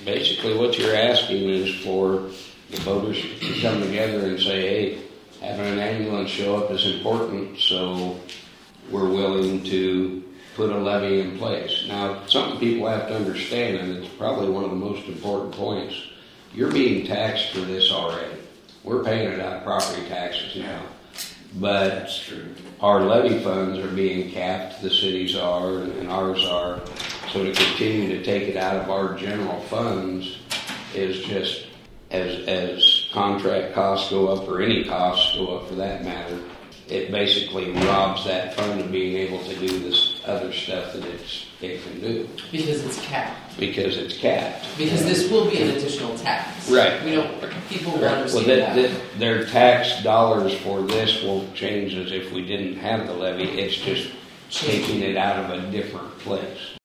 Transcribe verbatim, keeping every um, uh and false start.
basically what you're asking is for the voters to come together and say, hey, having an ambulance show up is important, so we're willing to put a levy in place. Now, something people have to understand, and it's probably one of the most important points, you're being taxed for this already. We're paying it out of property taxes now. But That's true. Our levy funds are being capped, the cities are, and ours are. So to continue to take it out of our general funds is just, as as contract costs go up, or any costs go up for that matter, it basically robs that fund of being able to do this other stuff that it's, it can do. Because it's capped. Because it's capped. Because this will be an additional tax. Right. We don't, people will Right. understand Well, that. that, that. Their tax dollars for this won't change as if we didn't have the levy. It's just taking it out of a different place.